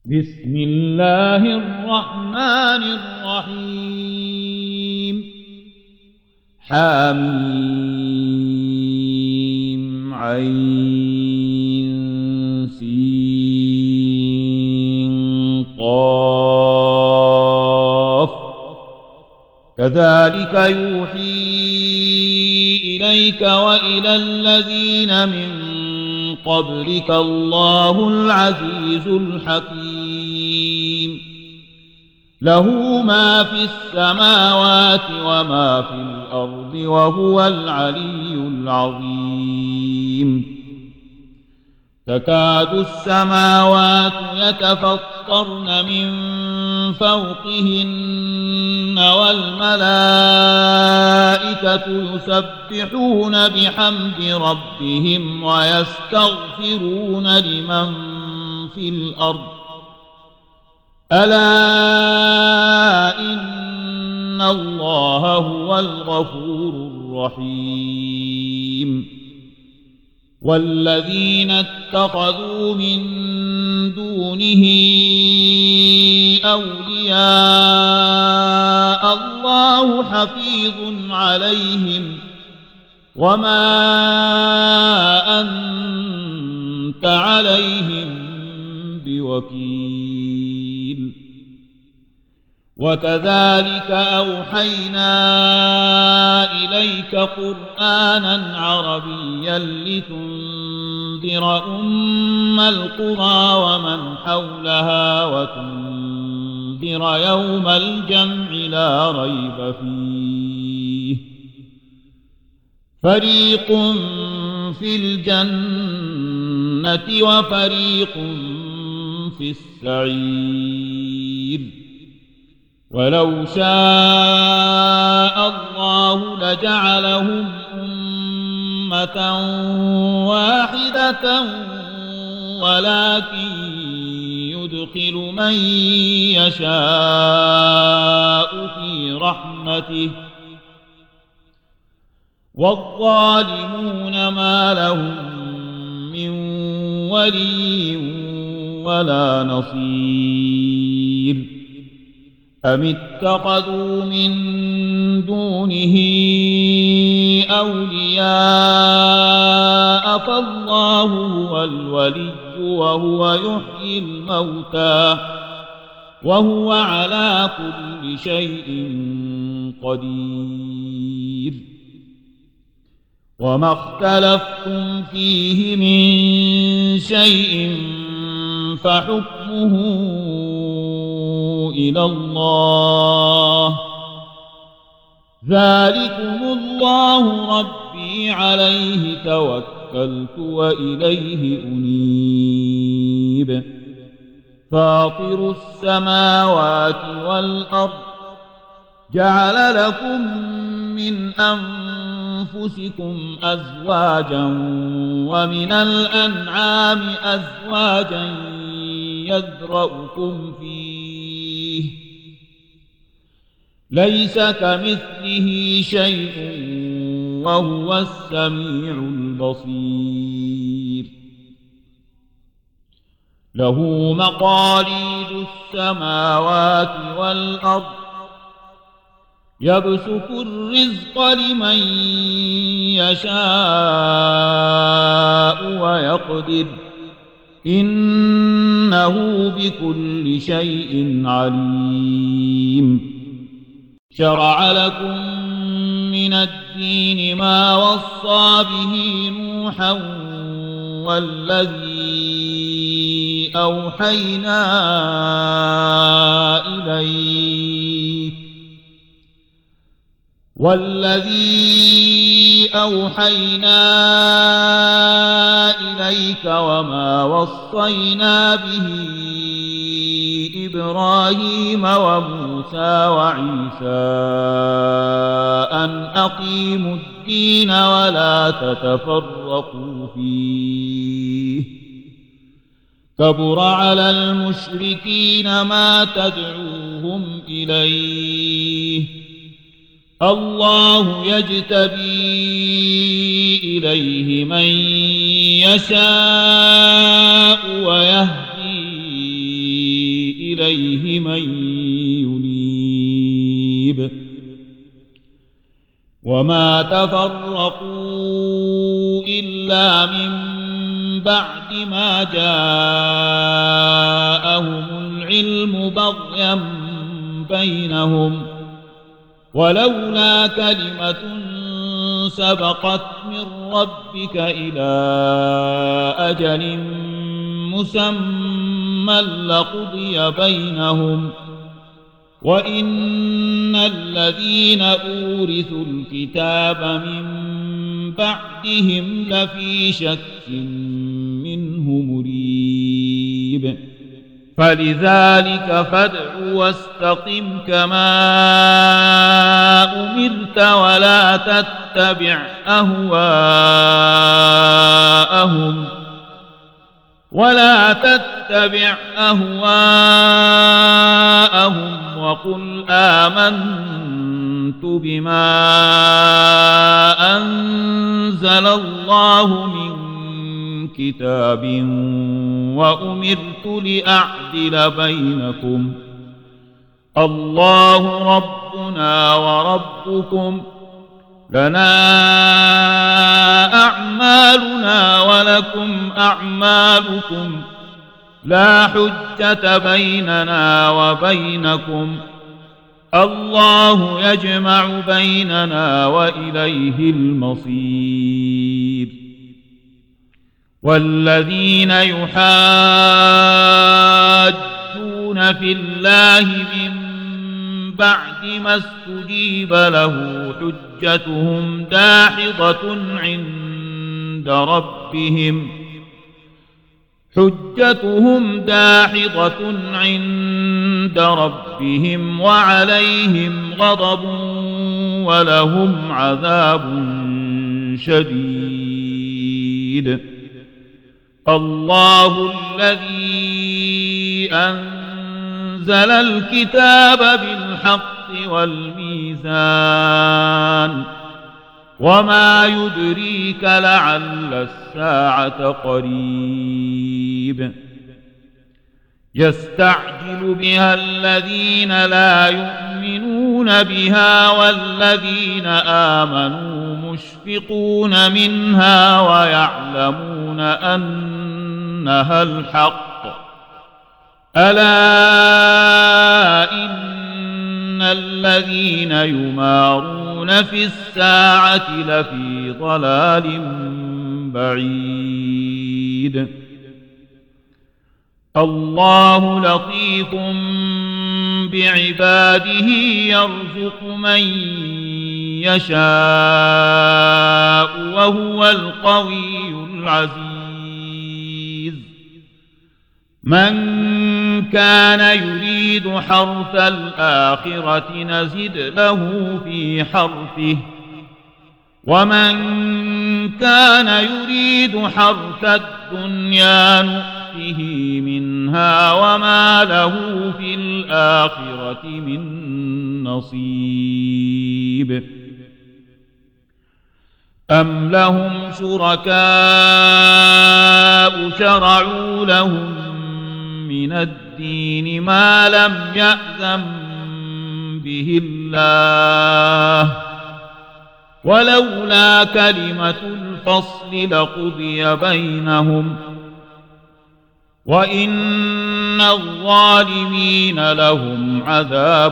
بسم الله الرحمن الرحيم حميم عين سين قاف كذلك يوحي إليك وإلى الذين من قبلك الله العزيز الحكيم له ما في السماوات وما في الأرض وهو العلي العظيم تكاد السماوات يتفطرن من فوقهن والملائكة يسبحون بحمد ربهم ويستغفرون لمن في الأرض ألا إن الله هو الغفور الرحيم والذين اتخذوا من دونه أولياء الله حفيظ عليهم وما أنت عليهم بوكيل وكذلك أوحينا إليك قرآنا عربيا لتنذر أم القرى ومن حولها وتنذر يوم الجمع لا ريب فيه فريق في الجنة وفريق في السعير ولو شاء الله لجعلهم أمة واحدة ولكن يدخل من يشاء في رحمته والظالمون ما لهم من ولي ولا نصير أم اتخذوا من دونه أولياء فالله هو الولي وهو يحيي الموتى وهو على كل شيء قدير وما اختلفتم فيه من شيء فحكمه إلى الله ذلكم الله ربي عليه توكلت وإليه أنيب فاطر السماوات والأرض جعل لكم من أنفسكم أزواجا ومن الأنعام أزواجا يذرأكم فيه ليس كمثله شيء وهو السميع البصير له مقاليد السماوات والأرض يبسط الرزق لمن يشاء ويقدر إنه بكل شيء عليم شرع لكم من الدين ما وصى به نوحا والذي أوحينا إليك وما وصينا به إبراهيم وموسى وعيسى أن أقيموا الدين ولا تتفرقوا فيه كبر على المشركين ما تدعوهم إليه الله يجتبي إليه من يشاء ويهدي إليه من ينيب وما تفرقوا إلا من بعد ما جاءهم العلم بغيا بينهم ولولا كلمة سبقت من ربك إلى أجل مسمى لقضي بينهم وإن الذين أورثوا الكتاب من بعدهم لفي شك منه مريب فلذلك فادع واستقم كما أمرت ولا تتبع أهواءهم وقل آمنت بما أنزل الله من كتاب وأمرت لأعدل بينكم الله ربنا وربكم لنا أعمالنا ولكم أعمالكم لا حجة بيننا وبينكم الله يجمع بيننا وإليه المصير والذين يحاجون في الله من بعد ما استجيب له حجتهم داحضة عند ربهم وعليهم غضب ولهم عذاب شديد الله الذي أنزل الكتاب بالحق والميزان وما يدريك لعل الساعة قريب يستعجل بها الذين لا يؤمنون بها والذين آمنوا مشفقون منها ويعلمون أنها الحق ألا إن الذين يمارون في الساعة لفي ضلال بعيد الله لطيف بعباده يرزق من يشاء وهو القوي العزيز من كان يريد حرث الآخرة نزد له في حرثه ومن كان يريد حرث الدنيا نؤته منها وما له في الآخرة من نصيب أم لهم شركاء شرعوا لهم من الدين ما لم يأذن به الله ولولا كلمة الفصل لقضي بينهم وإن الظالمين لهم عذاب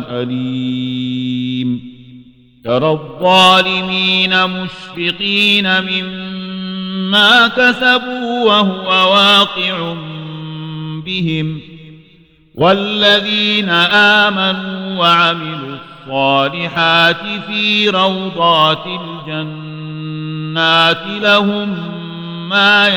أليم ترى الظالمين مشفقين مما كسبوا وهو واقع بهم والذين آمنوا وعملوا الصالحات في روضات الجنات لهم ما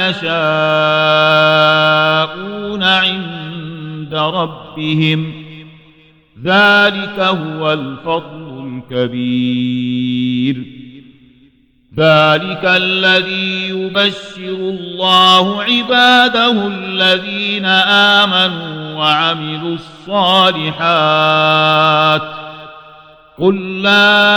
يشاءون عند ربهم ذلك هو الفضل الكبير ذلك الذي يبشر الله عباده الذين آمنوا وعملوا الصالحات قل لا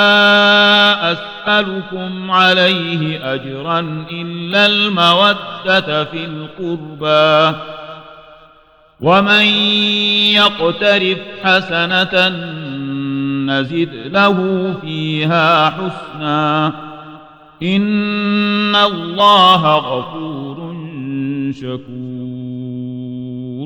أسألكم عليه أجرا إلا المودة في القربى ومن يقترف حسنة نزد له فيها حسنا إن الله غفور شكور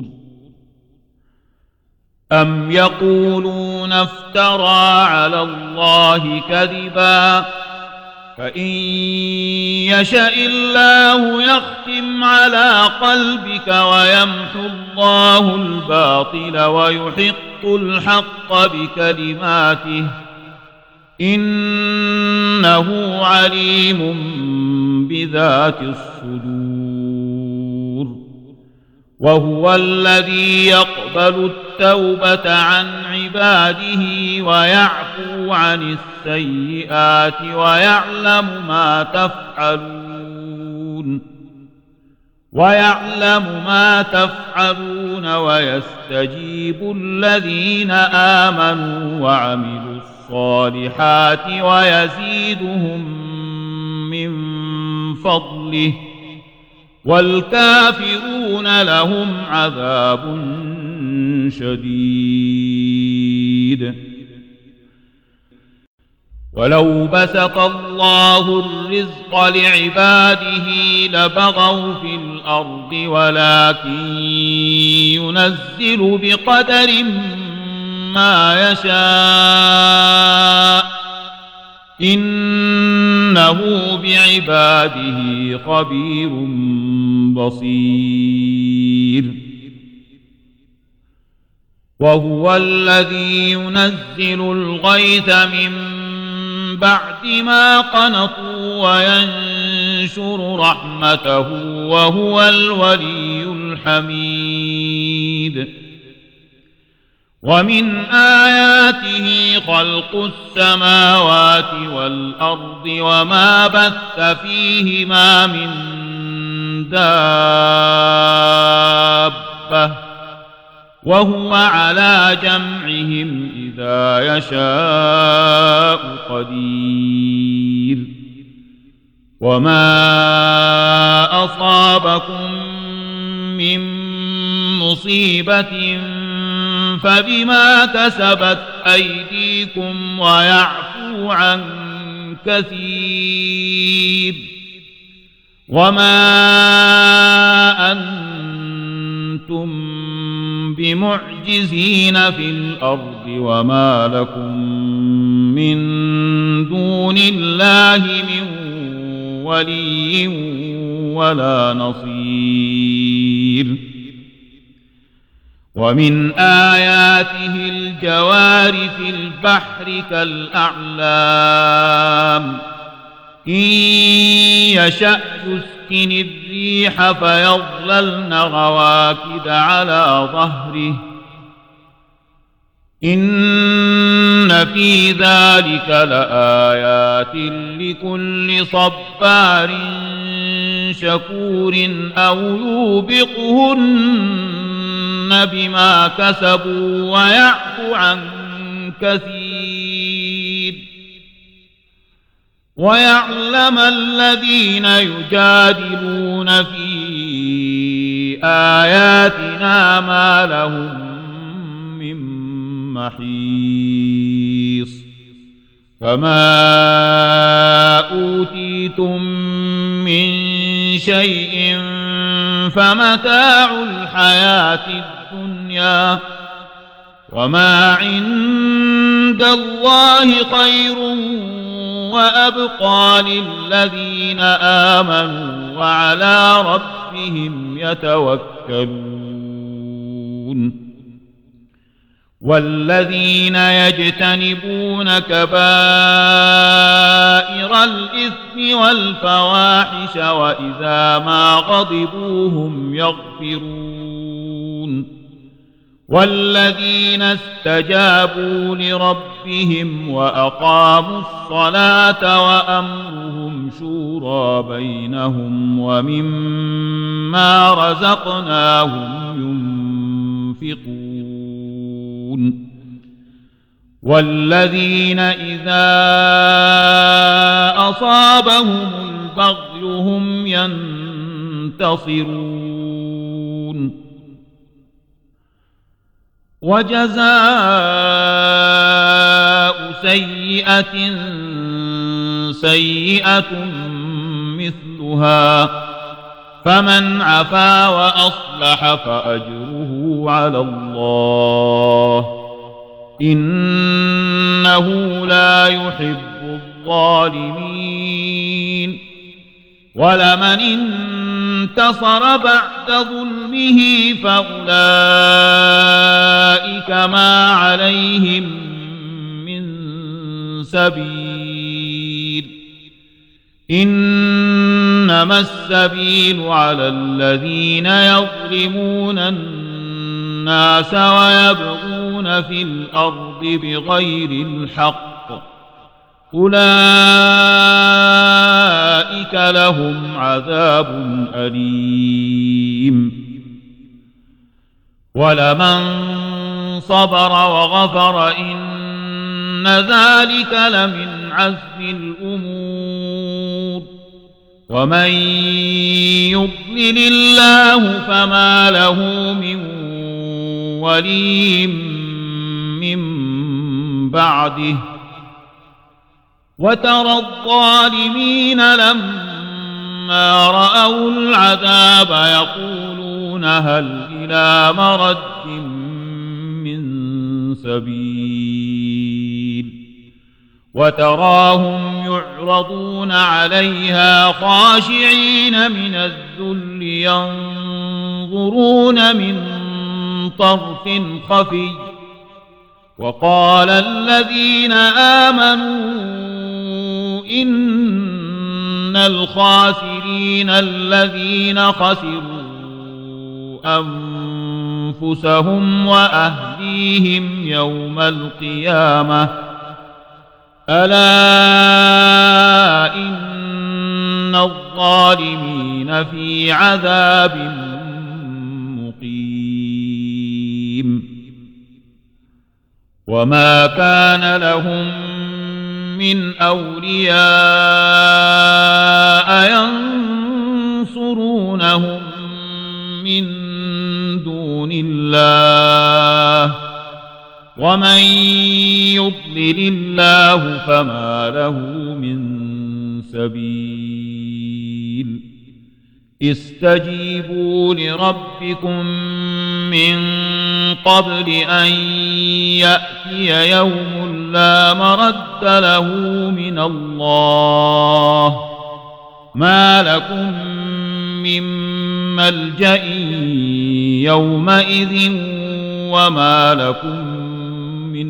أم يقولون افترى على الله كذبا فإن يشأ الله يختم على قلبك ويمحو الله الباطل ويحق الحق بكلماته إنه عليم بذات الصدور وهو الذي يقبل التوبة عن عباده ويعفو عن السيئات ويعلم ما تفعلون ويستجيب الذين آمنوا وعملوا الصالحات ويزيدهم من فضله والكافرون لهم عذاب شديد ولو بسط الله الرزق لعباده لبغوا في الأرض ولكن ينزل بقدر ما يشاء إنه بعباده خبير بصير وهو الذي ينزل الغيث من بعد ما قنطوا وينشر رحمته وهو الولي الحميد ومن آياته خلق السماوات والأرض وما بث فيهما من دابة وهو على جمعهم إذا يشاء قدير وما أصابكم من مصيبة فبما كسبت أيديكم ويعفو عن كثير وما أنتم بمعجزين في الأرض وما لكم من دون الله من ولي ولا نصير ومن آياته الجوار في البحر كالأعلام إن يشأ يسكن الريح فيظللن رواكد على ظهره إن في ذلك لآيات لكل صبار شكور أو يوبقهن بما كسبوا ويعفو عن كثير ويعلم الذين يجادلون في آياتنا ما لهم من محيص فما أوتيتم من شيء فمتاع الحياة الدنيا وما عند الله خير وأبقى للذين آمنوا وعلى ربهم يتوكلون والذين يجتنبون كبائر الإثم والفواحش وإذا ما غضبوا هم يغفرون والذين استجابوا لربهم وأقاموا الصلاة وأمرهم شورى بينهم ومما رزقناهم ينفقون والذين إذا أصابهم البغي هم ينتصرون وجزاء سيئة سيئة مثلها فمن عفا وأصلح فأجره على الله إنه لا يحب الظالمين ولمن انتصر بعد ظلمه فأولئك ما عليهم من سبيل إنما السبيل على الذين يظلمون الناس ويبغون في الأرض بغير الحق أولئك لهم عذاب أليم ولمن صبر وغفر إن ذلك لمن عزم الأمور ومن يضلل الله فما له من ولي من بعده وترى الظالمين لما رأوا العذاب يقولون هل إلى مرد من سبيل وتراهم يعرضون عليها خاشعين من الذل ينظرون من طرف خفي وقال الذين آمنوا إن الخاسرين الذين خسروا أنفسهم وأهليهم يوم القيامة ألا إن الظالمين في عذاب مقيم وما كان لهم من أولياء ينصرونهم من دون الله ومن يضلل الله فما له من سبيل استجيبوا لربكم من قبل أن يأتي يوم لا مرد له من الله ما لكم من ملجأ يومئذ وما لكم من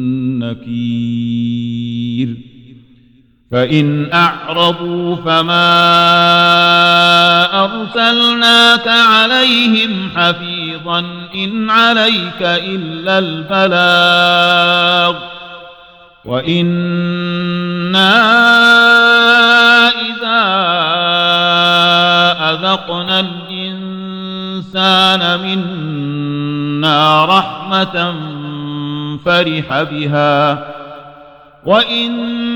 نكير فإن أعرضوا فما أرسلناك عليهم حفيظا إن عليك إلا البلاغ وإنا إذا أذقنا الإنسان منا رحمة فرح بها وإن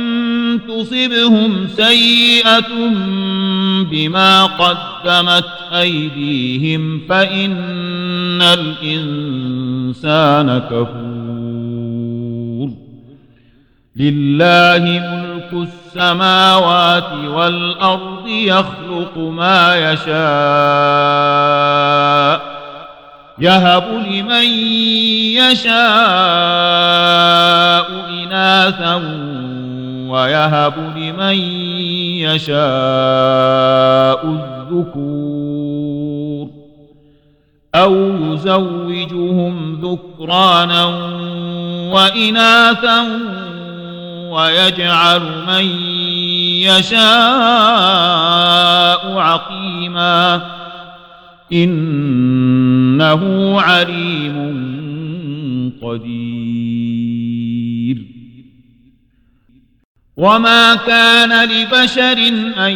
تصبهم سيئة بما قدمت أيديهم فإن الإنسان كفور لله ملك السماوات والأرض يخلق ما يشاء يهب لمن يشاء إناثا ويهب لمن يشاء الذكور أو يزوجهم ذكرانا وإناثا ويجعل من يشاء عقيما إنه عليم قدير وما كان لبشر أن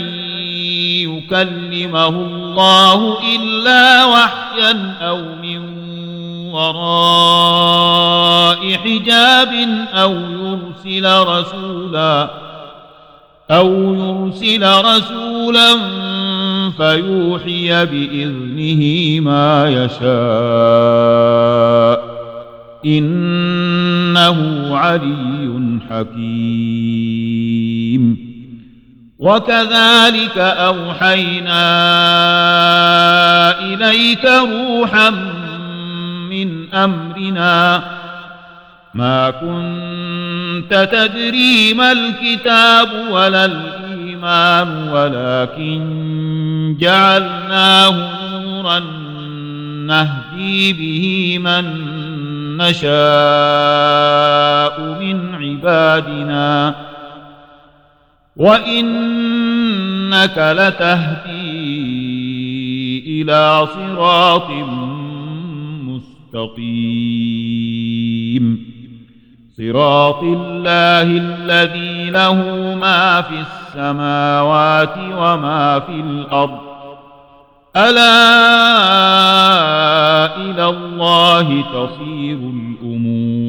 يكلمه الله إلا وحيا أو من وراء حجاب أو يرسل رسولا فيوحي بإذنه ما يشاء إنه علي حكيم. وكذلك أوحينا إليك روحا من أمرنا ما كنت تدري ما الكتاب ولا الإيمان ولكن جعلناه نورا نهدي به من نشاء من عبادنا وإنك لتهدي إلى صراط مستقيم صراط الله الذي له ما في السماوات وما في الأرض ألا إلى الله تصير الأمور